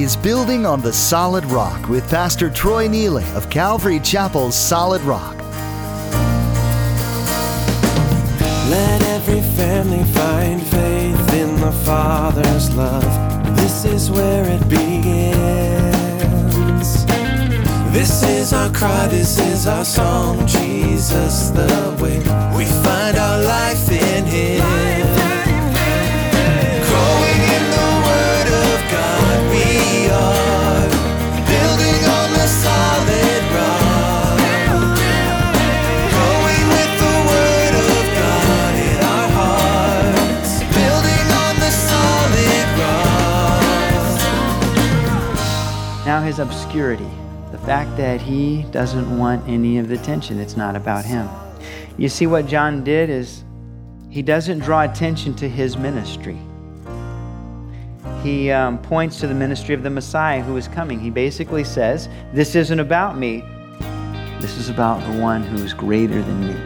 is Building on the Solid Rock with Pastor Troy Neely of Calvary Chapel's Solid Rock. Let every family find faith in the Father's love. This is where it begins. This is our cry, this is our song. Jesus the way. We find our life in Him. Growing in the Word of God, we are building on the solid rock. Growing with the Word of God in our hearts, building on the solid rock. Now his obscurity, the fact that he doesn't want any of the attention. It's not about him. You see, what John did is he doesn't draw attention to his ministry. He points to the ministry of the Messiah who is coming. He basically says, this isn't about me. This is about the one who's greater than me,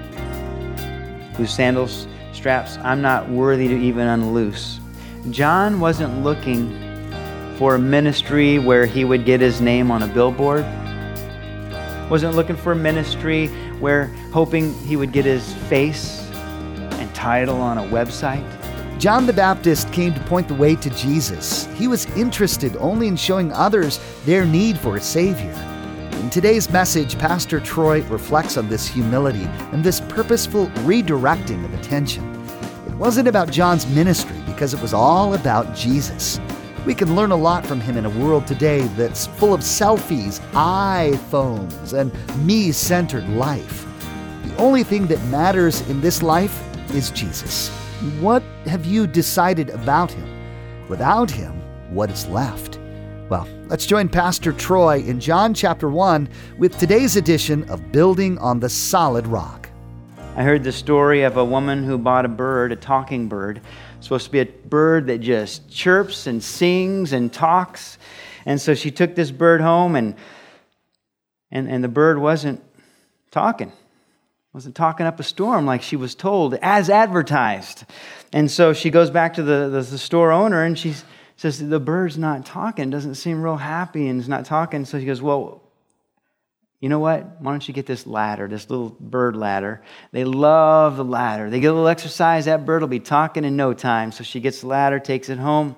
whose sandal straps I'm not worthy to even unloose. John wasn't looking for a ministry where he would get his name on a billboard. Wasn't looking for a ministry where hoping he would get his face and title on a website. John the Baptist came to point the way to Jesus. He was interested only in showing others their need for a Savior. In today's message, Pastor Troy reflects on this humility and this purposeful redirecting of attention. It wasn't about John's ministry because it was all about Jesus. We can learn a lot from him in a world today that's full of selfies, iPhones, and me-centered life. The only thing that matters in this life is Jesus. What have you decided about him? Without him, what is left? Well, let's join Pastor Troy in John chapter 1 with today's edition of Building on the Solid Rock. I heard the story of a woman who bought a bird, a talking bird. It's supposed to be a bird that just chirps and sings and talks. And so she took this bird home and the bird wasn't talking. Wasn't talking up a storm like she was told, as advertised. And so she goes back to the store owner and she says, the bird's not talking, doesn't seem real happy and is not talking. So she goes, well, you know what? Why don't you get this ladder, this little bird ladder? They love the ladder. They get a little exercise, that bird will be talking in no time. So she gets the ladder, takes it home.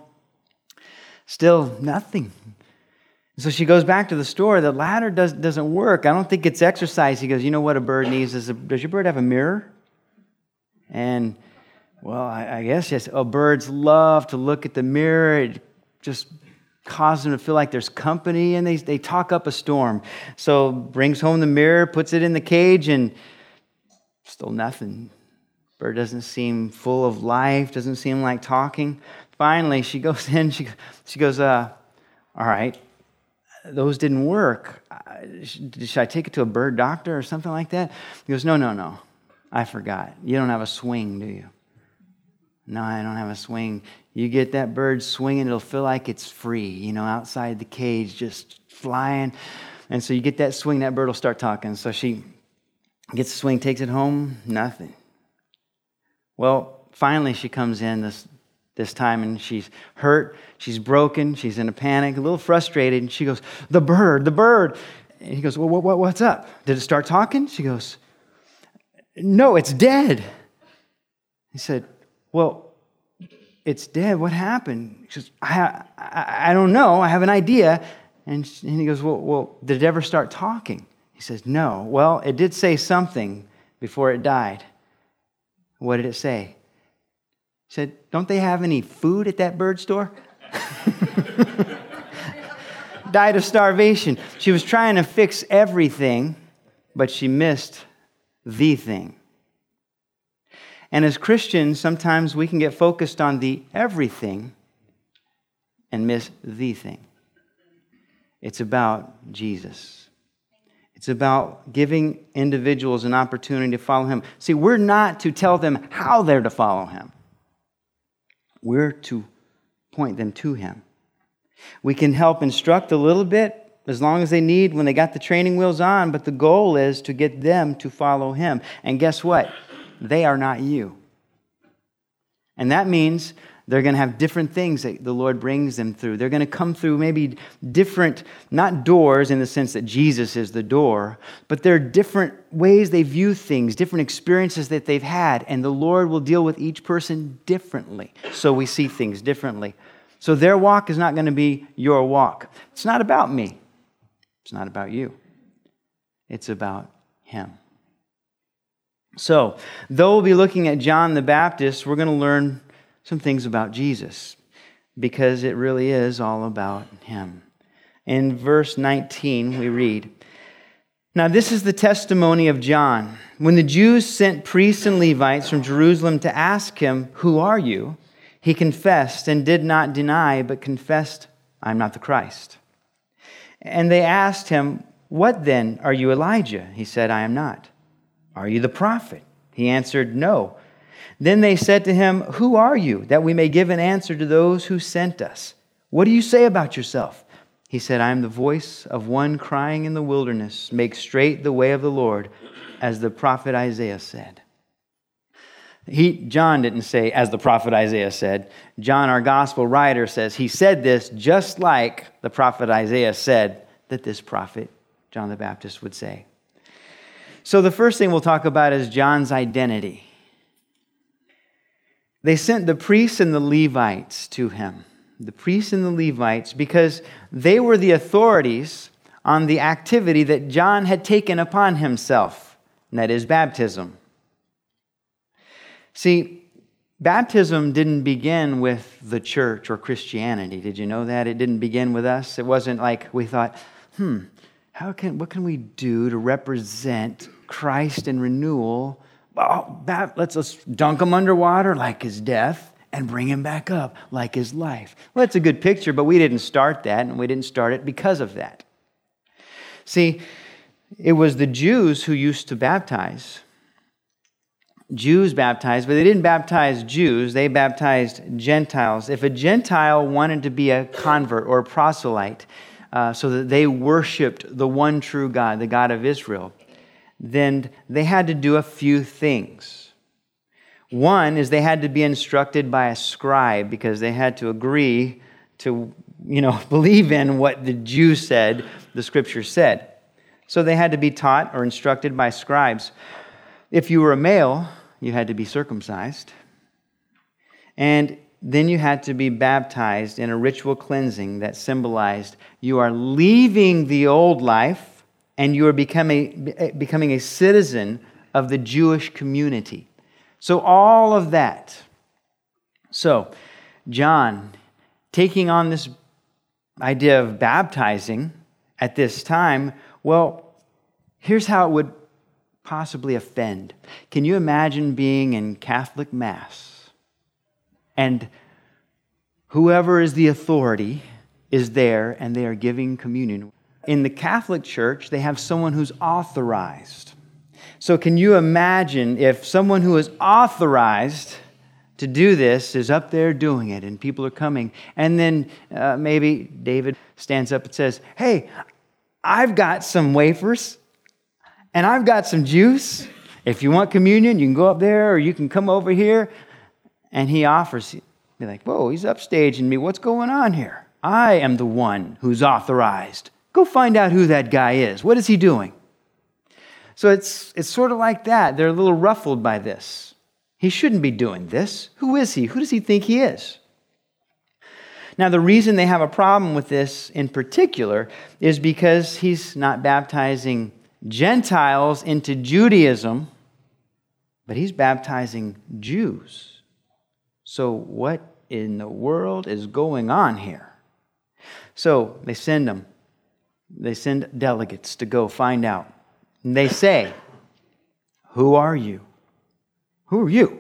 Still nothing. So she goes back to the store. The ladder doesn't work. I don't think it's exercise. He goes, you know what a bird needs? Does your bird have a mirror? And, well, I guess yes. Oh, birds love to look at the mirror. It just causes them to feel like there's company, and they talk up a storm. So brings home the mirror, puts it in the cage, and still nothing. Bird doesn't seem full of life, doesn't seem like talking. Finally, she goes in, she goes, all right, those didn't work. Should I take it to a bird doctor or something like that? He goes, no, I forgot. You don't have a swing, do you? No, I don't have a swing. You get that bird swinging, it'll feel like it's free, outside the cage, just flying. And so you get that swing, that bird will start talking. So she gets the swing, takes it home, nothing. Well, finally she comes in this time, and she's hurt, she's broken, she's in a panic, a little frustrated, and she goes, the bird. And he goes, well, what's up? Did it start talking? She goes, no, it's dead. He said, well, it's dead. What happened? She goes, I don't know. I have an idea. And he goes, well, did it ever start talking? He says, no. Well, it did say something before it died. What did it say? He said, don't they have any food at that bird store? Died of starvation. She was trying to fix everything, but she missed the thing. And as Christians, sometimes we can get focused on the everything and miss the thing. It's about Jesus. It's about giving individuals an opportunity to follow him. See, we're not to tell them how they're to follow him. We're to point them to him. We can help instruct a little bit as long as they need when they got the training wheels on, but the goal is to get them to follow him. And guess what? They are not you. And that means They're going to have different things that the Lord brings them through. They're going to come through maybe different, not doors in the sense that Jesus is the door, but there are different ways they view things, different experiences that they've had, and the Lord will deal with each person differently. So we see things differently. So their walk is not going to be your walk. It's not about me. It's not about you. It's about Him. So, though we'll be looking at John the Baptist, we're going to learn some things about Jesus, because it really is all about Him. In verse 19, we read, "Now this is the testimony of John. When the Jews sent priests and Levites from Jerusalem to ask him, 'Who are you?' he confessed and did not deny, but confessed, 'I am not the Christ.' And they asked him, 'What then? Are you Elijah?' He said, 'I am not.' 'Are you the prophet?' He answered, 'No.' Then they said to him, 'Who are you, that we may give an answer to those who sent us? What do you say about yourself?' He said, 'I am the voice of one crying in the wilderness, make straight the way of the Lord, as the prophet Isaiah said.'" John didn't say, "as the prophet Isaiah said." John, our gospel writer, says he said this just like the prophet Isaiah said that this prophet, John the Baptist, would say. So the first thing we'll talk about is John's identity. They sent the priests and the Levites to him. The priests and the Levites, because they were the authorities on the activity that John had taken upon himself, and that is baptism. See, baptism didn't begin with the church or Christianity. Did you know that? It didn't begin with us. It wasn't like we thought, what can we do to represent Christ and renewal? Oh, let's dunk him underwater like his death and bring him back up like his life. Well, that's a good picture, but we didn't start that, and we didn't start it because of that. See, it was the Jews who used to baptize. Jews baptized, but they didn't baptize Jews. They baptized Gentiles. If a Gentile wanted to be a convert or a proselyte, so that they worshiped the one true God, the God of Israel, then they had to do a few things. One is they had to be instructed by a scribe, because they had to agree to, believe in what the Jews said, the Scripture said. So they had to be taught or instructed by scribes. If you were a male, you had to be circumcised. And then you had to be baptized in a ritual cleansing that symbolized you are leaving the old life and you are becoming a citizen of the Jewish community. So all of that. So John, taking on this idea of baptizing at this time, well, here's how it would possibly offend. Can you imagine being in Catholic Mass and whoever is the authority is there and they are giving communion? In the Catholic Church, they have someone who's authorized. So can you imagine if someone who is authorized to do this is up there doing it and people are coming, and then maybe David stands up and says, "Hey, I've got some wafers and I've got some juice. If you want communion, you can go up there or you can come over here." And he offers. You're like, "Whoa, he's upstaging me. What's going on here? I am the one who's authorized. Go find out who that guy is. What is he doing?" So it's sort of like that. They're a little ruffled by this. He shouldn't be doing this. Who is he? Who does he think he is? Now, the reason they have a problem with this in particular is because he's not baptizing Gentiles into Judaism, but he's baptizing Jews. So what in the world is going on here? So they send them. They send delegates to go find out. And they say, "Who are you?" Who are you?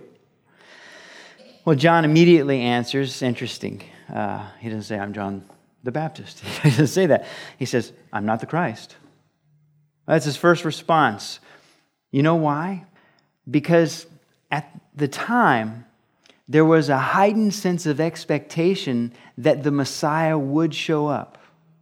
Well, John immediately answers. Interesting. He doesn't say, "I'm John the Baptist." He doesn't say that. He says, "I'm not the Christ." That's his first response. You know why? Because at the time, there was a heightened sense of expectation that the Messiah would show up.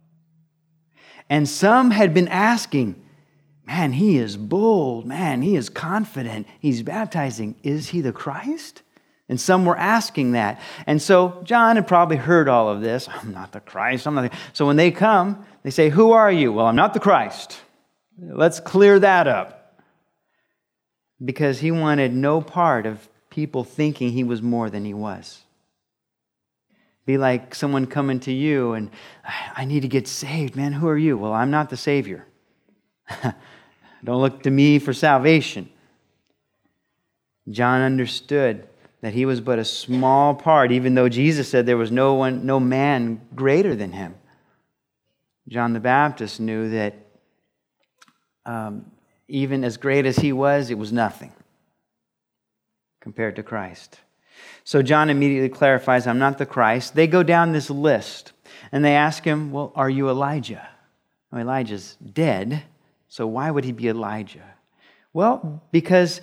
And some had been asking, "Man, he is bold. Man, he is confident. He's baptizing. Is he the Christ?" And some were asking that. And so John had probably heard all of this. I'm not the Christ. I'm not the... So when they come, they say, who are you? Well, I'm not the Christ. Let's clear that up. Because he wanted no part of people thinking he was more than he was. Be like someone coming to you and, I need to get saved, man. Who are you? Well, I'm not the Savior. Don't look to me for salvation. John understood that he was but a small part, even though Jesus said there was no man greater than him. John the Baptist knew that even as great as he was, it was nothing compared to Christ. So John immediately clarifies, I'm not the Christ. They go down this list and they ask him, well, are you Elijah? Well, Elijah's dead, so why would he be Elijah? Well, because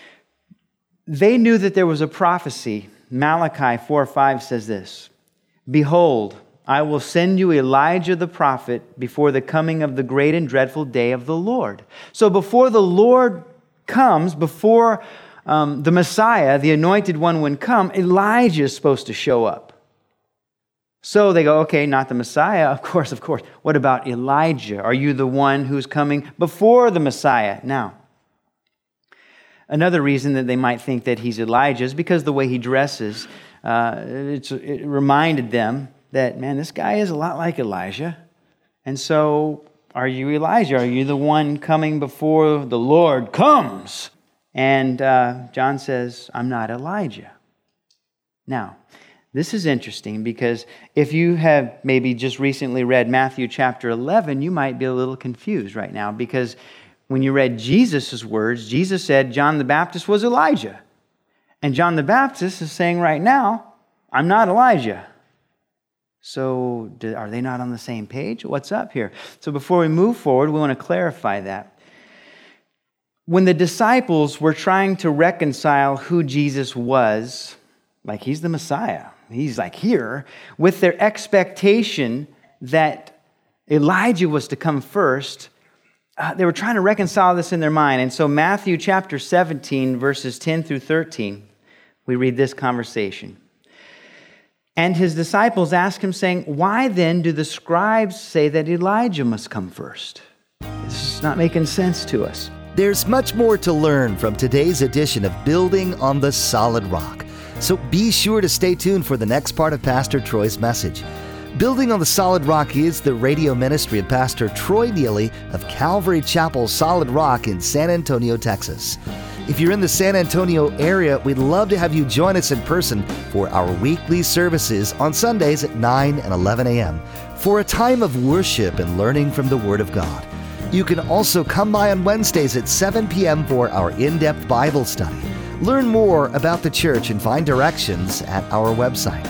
they knew that there was a prophecy. Malachi 4:5 says this, behold, I will send you Elijah the prophet before the coming of the great and dreadful day of the Lord. So before the Lord comes, before the Messiah, the anointed one, would come, Elijah is supposed to show up. So they go, okay, not the Messiah. Of course. What about Elijah? Are you the one who's coming before the Messiah? Now, another reason that they might think that he's Elijah is because the way he dresses. It reminded them that, man, this guy is a lot like Elijah. And so, are you Elijah? Are you the one coming before the Lord comes? And John says, I'm not Elijah. Now, this is interesting because if you have maybe just recently read Matthew chapter 11, you might be a little confused right now because when you read Jesus' words, Jesus said John the Baptist was Elijah. And John the Baptist is saying right now, I'm not Elijah. So are they not on the same page? What's up here? So before we move forward, we want to clarify that. When the disciples were trying to reconcile who Jesus was, like he's the Messiah, he's like here, with their expectation that Elijah was to come first, they were trying to reconcile this in their mind. And so Matthew chapter 17, verses 10 through 13, we read this conversation. And his disciples asked him, saying, why then do the scribes say that Elijah must come first? This is not making sense to us. There's much more to learn from today's edition of Building on the Solid Rock. So be sure to stay tuned for the next part of Pastor Troy's message. Building on the Solid Rock is the radio ministry of Pastor Troy Neely of Calvary Chapel Solid Rock in San Antonio, Texas. If you're in the San Antonio area, we'd love to have you join us in person for our weekly services on Sundays at 9 and 11 a.m. for a time of worship and learning from the Word of God. You can also come by on Wednesdays at 7 p.m. for our in-depth Bible study. Learn more about the church and find directions at our website,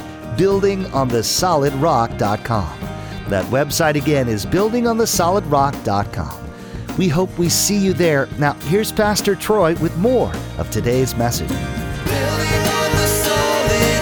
buildingonthesolidrock.com. That website again is buildingonthesolidrock.com. We hope we see you there. Now, here's Pastor Troy with more of today's message. Building on the solid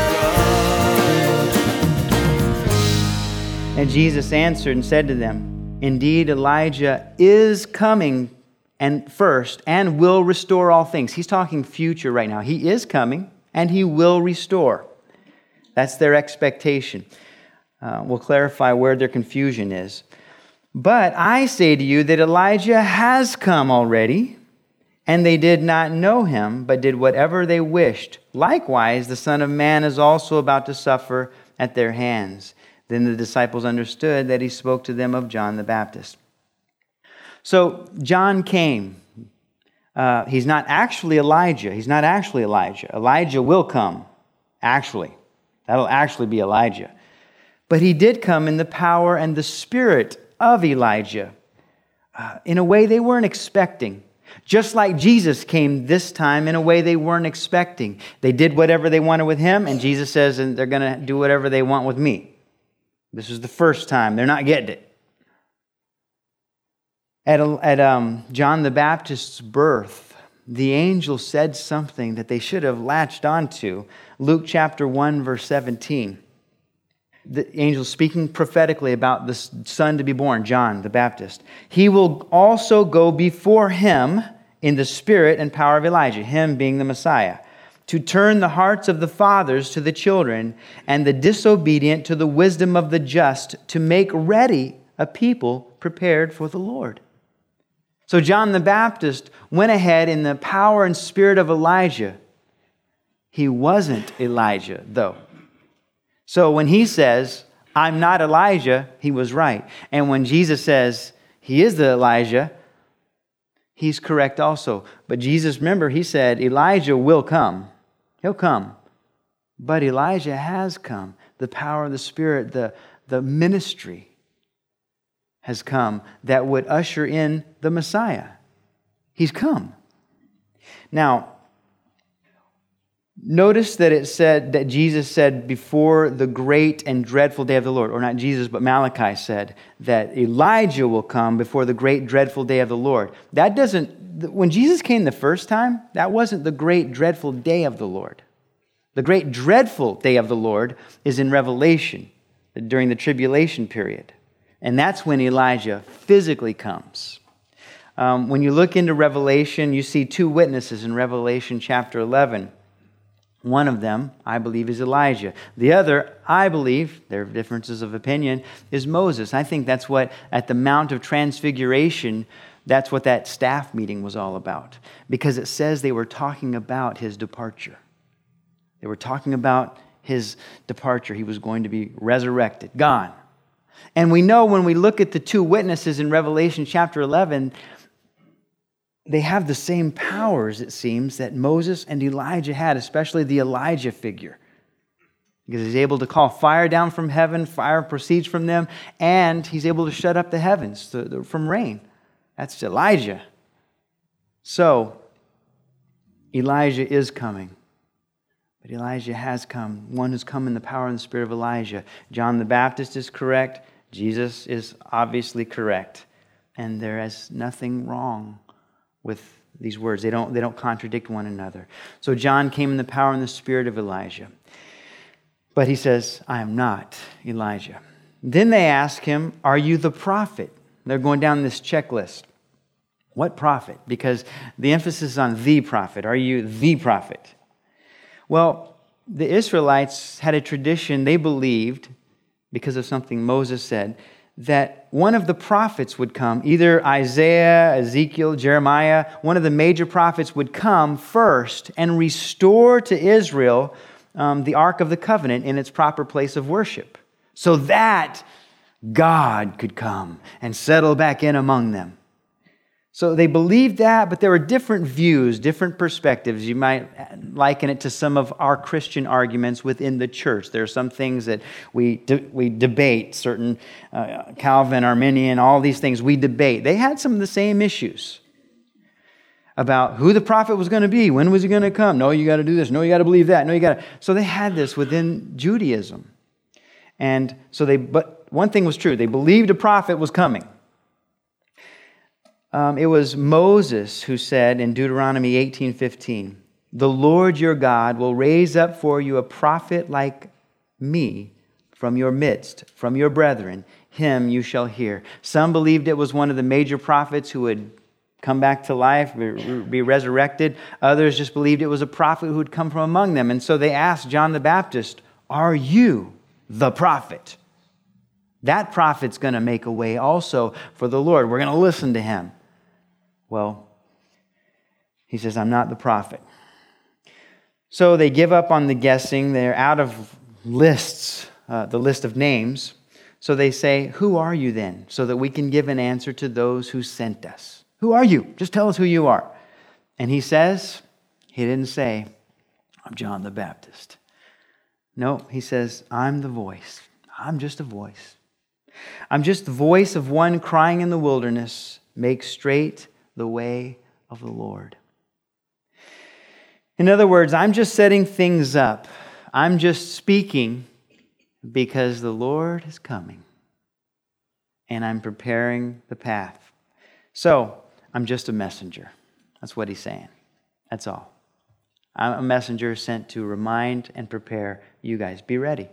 rock. And Jesus answered and said to them, indeed, Elijah is coming and first and will restore all things. He's talking future right now. He is coming and he will restore. That's their expectation. We'll clarify where their confusion is. But I say to you that Elijah has come already, and they did not know him, but did whatever they wished. Likewise, the Son of Man is also about to suffer at their hands. Then the disciples understood that he spoke to them of John the Baptist. So John came. He's not actually Elijah. Elijah will come, actually. That'll actually be Elijah. But he did come in the power and the spirit of Elijah in a way they weren't expecting. Just like Jesus came this time in a way they weren't expecting. They did whatever they wanted with him, and Jesus says and they're going to do whatever they want with me. This is the first time. They're not getting it. At John the Baptist's birth, the angel said something that they should have latched onto. Luke chapter 1, verse 17. The angel speaking prophetically about the son to be born, John the Baptist. He will also go before him in the spirit and power of Elijah, him being the Messiah, to turn the hearts of the fathers to the children, and the disobedient to the wisdom of the just, to make ready a people prepared for the Lord." So John the Baptist went ahead in the power and spirit of Elijah. He wasn't Elijah, though. So when he says, "I'm not Elijah," he was right. And when Jesus says he is the Elijah, he's correct also. But Jesus, remember, he said Elijah will come. He'll come. But Elijah has come. The power of the Spirit, the ministry has come that would usher in the Messiah. He's come. Now, notice that it said that Jesus said before the great and dreadful day of the Lord, or not Jesus, but Malachi said that Elijah will come before the great dreadful day of the Lord. When Jesus came the first time, that wasn't the great dreadful day of the Lord. The great dreadful day of the Lord is in Revelation during the tribulation period. And that's when Elijah physically comes. When you look into Revelation, you see two witnesses in Revelation chapter 11. One of them, I believe, is Elijah. The other, I believe, there are differences of opinion, is Moses. I think that's what, at the Mount of Transfiguration, that's what that staff meeting was all about. Because it says they were talking about his departure. They were talking about his departure. He was going to be resurrected, gone. And we know when we look at the two witnesses in Revelation chapter 11, they have the same powers, it seems, that Moses and Elijah had, especially the Elijah figure. Because he's able to call fire down from heaven, fire proceeds from them, and he's able to shut up the heavens from rain. That's Elijah. So, Elijah is coming. But Elijah has come, one who's come in the power and the spirit of Elijah. John the Baptist is correct. Jesus is obviously correct. And there is nothing wrong with these words. They don't contradict one another. So John came in the power and the spirit of Elijah. But he says, "I am not Elijah." Then they ask him, "Are you the prophet?" They're going down this checklist. What prophet? Because the emphasis is on the prophet. Are you the prophet? Well, the Israelites had a tradition. They believed, because of something Moses said, that one of the prophets would come, either Isaiah, Ezekiel, Jeremiah, one of the major prophets would come first and restore to Israel the Ark of the Covenant in its proper place of worship, so that God could come and settle back in among them. So they believed that, but there were different views, different perspectives. You might liken it to some of our Christian arguments within the church. There are some things that we debate, certain Calvin, Arminian, all these things we debate. They had some of the same issues about who the prophet was going to be, when was he going to come? No, you got to do this. No, you got to believe that. No, you got to. So they had this within Judaism. And so but one thing was true. They believed a prophet was coming. It was Moses who said in Deuteronomy 18:15, "The Lord your God will raise up for you a prophet like me from your midst, from your brethren. Him you shall hear." Some believed it was one of the major prophets who would come back to life, be resurrected. Others just believed it was a prophet who would come from among them. And so they asked John the Baptist, "Are you the prophet?" That prophet's going to make a way also for the Lord. We're going to listen to him. Well, he says, "I'm not the prophet." So they give up on the guessing. They're out of lists, the list of names. So they say, "Who are you then?" So that we can give an answer to those who sent us. Who are you? Just tell us who you are. And he didn't say, "I'm John the Baptist." No, he says, "I'm the voice. I'm just a voice. I'm just the voice of one crying in the wilderness, make straight the way of the Lord." In other words, I'm just setting things up. I'm just speaking because the Lord is coming. And I'm preparing the path. So, I'm just a messenger. That's what he's saying. That's all. I'm a messenger sent to remind and prepare you guys. Be ready.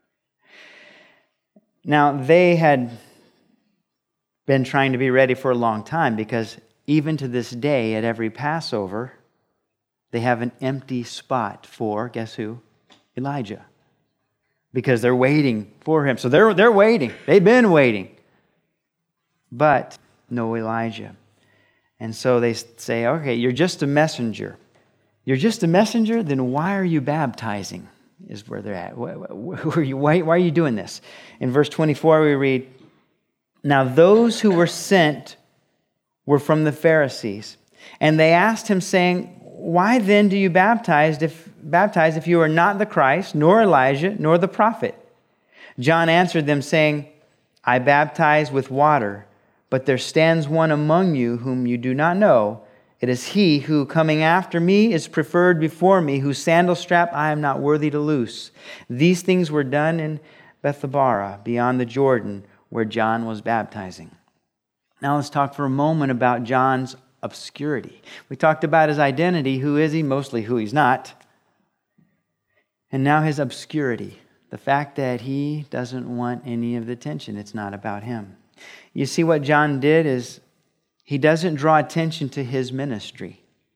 Now, they had been trying to be ready for a long time, because even to this day, at every Passover, they have an empty spot for, guess who? Elijah. Because they're waiting for him. So they're waiting. They've been waiting. But no Elijah. And so they say, okay, you're just a messenger. You're just a messenger? Then why are you baptizing? Is where they're at. Why are you doing this? In verse 24 we read, now those who were sent were from the Pharisees. And they asked him, saying, why then do you baptize if you are not the Christ, nor Elijah, nor the prophet? John answered them, saying, I baptize with water, but there stands one among you whom you do not know. It is he who, coming after me, is preferred before me, whose sandal strap I am not worthy to loose. These things were done in Bethabara, beyond the Jordan, where John was baptizing. Now let's talk for a moment about John's obscurity. We talked about his identity. Who is he? Mostly who he's not. And now his obscurity. The fact that he doesn't want any of the attention. It's not about him. You see, what John did is he doesn't draw attention to his ministry.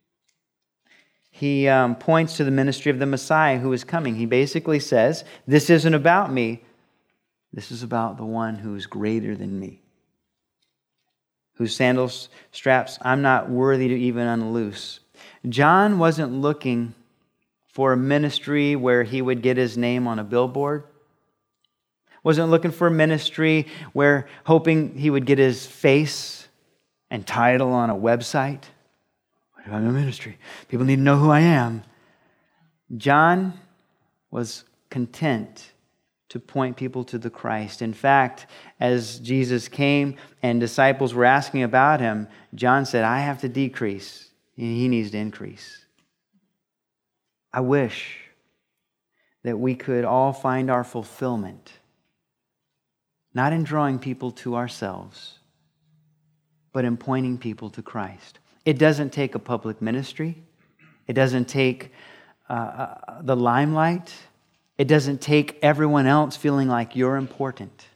He points to the ministry of the Messiah who is coming. He basically says, this isn't about me. This is about the one who is greater than me, whose sandal straps I'm not worthy to even unloose. John wasn't looking for a ministry where he would get his name on a billboard. Wasn't looking for a ministry where hoping he would get his face and title on a website. I'm a ministry. People need to know who I am. John was content to point people to the Christ. In fact, as Jesus came and disciples were asking about him, John said, I have to decrease. He needs to increase. I wish that we could all find our fulfillment, not in drawing people to ourselves, but in pointing people to Christ. It doesn't take a public ministry. It doesn't take the limelight. It doesn't take everyone else feeling like you're important.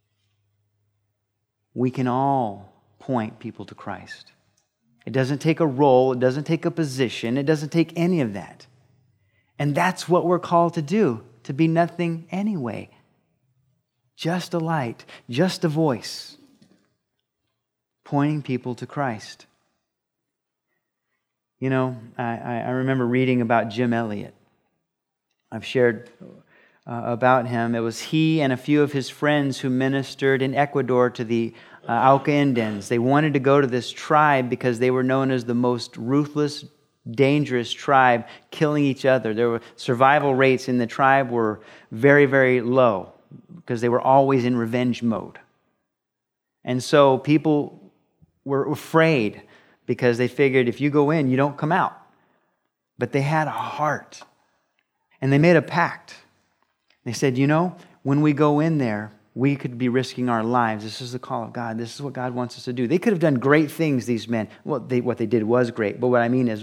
We can all point people to Christ. It doesn't take a role. It doesn't take a position. It doesn't take any of that. And that's what we're called to do, to be nothing anyway. Just a light, just a voice, pointing people to Christ. You know, I remember reading about Jim Elliot. I've shared about him. It was he and a few of his friends who ministered in Ecuador to the Auca Indians. They wanted to go to this tribe because they were known as the most ruthless, dangerous tribe, killing each other. There were survival rates in the tribe were very, very low because they were always in revenge mode. And so people were afraid because they figured if you go in, you don't come out. But they had a heart. And they made a pact. They said, you know, when we go in there, we could be risking our lives. This is the call of God. This is what God wants us to do. They could have done great things, these men. Well, what they did was great. But what I mean is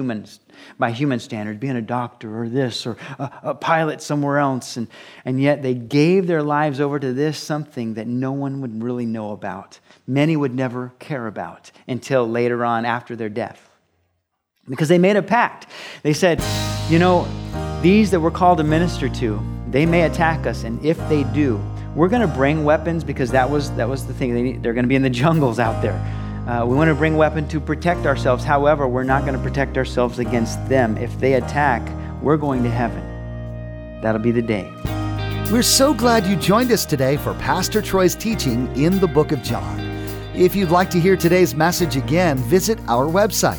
by human standards, being a doctor or this or a pilot somewhere else. And yet they gave their lives over to this something that no one would really know about. Many would never care about until later on after their death. Because they made a pact. They said, you know, these that we're called to minister to, they may attack us. And if they do, we're going to bring weapons because that was the thing. They're going to be in the jungles out there. We want to bring weapons to protect ourselves. However, we're not going to protect ourselves against them. If they attack, we're going to heaven. That'll be the day. We're so glad you joined us today for Pastor Troy's teaching in the book of John. If you'd like to hear today's message again, visit our website,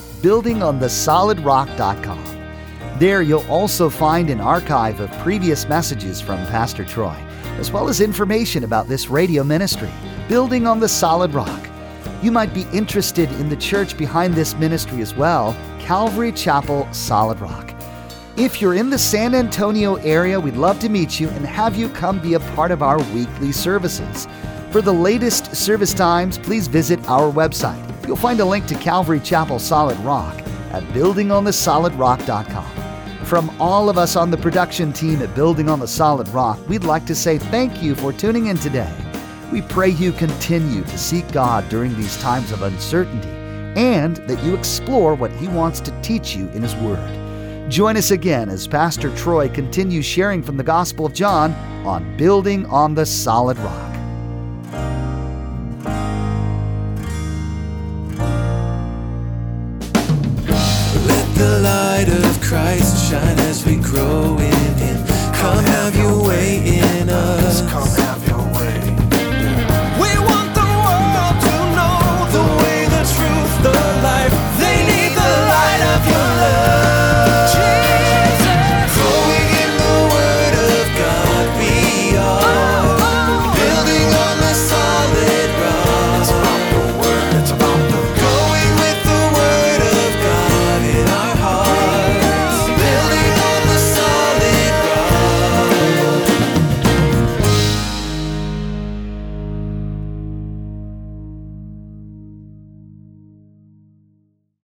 buildingonthesolidrock.com. There you'll also find an archive of previous messages from Pastor Troy, as well as information about this radio ministry, Building on the Solid Rock. You might be interested in the church behind this ministry as well, Calvary Chapel Solid Rock. If you're in the San Antonio area, we'd love to meet you and have you come be a part of our weekly services. For the latest service times, please visit our website. You'll find a link to Calvary Chapel Solid Rock at buildingonthesolidrock.com. From all of us on the production team at Building on the Solid Rock, we'd like to say thank you for tuning in today. We pray you continue to seek God during these times of uncertainty and that you explore what He wants to teach you in His Word. Join us again as Pastor Troy continues sharing from the Gospel of John on Building on the Solid Rock. Let the light of Christ shine as we grow in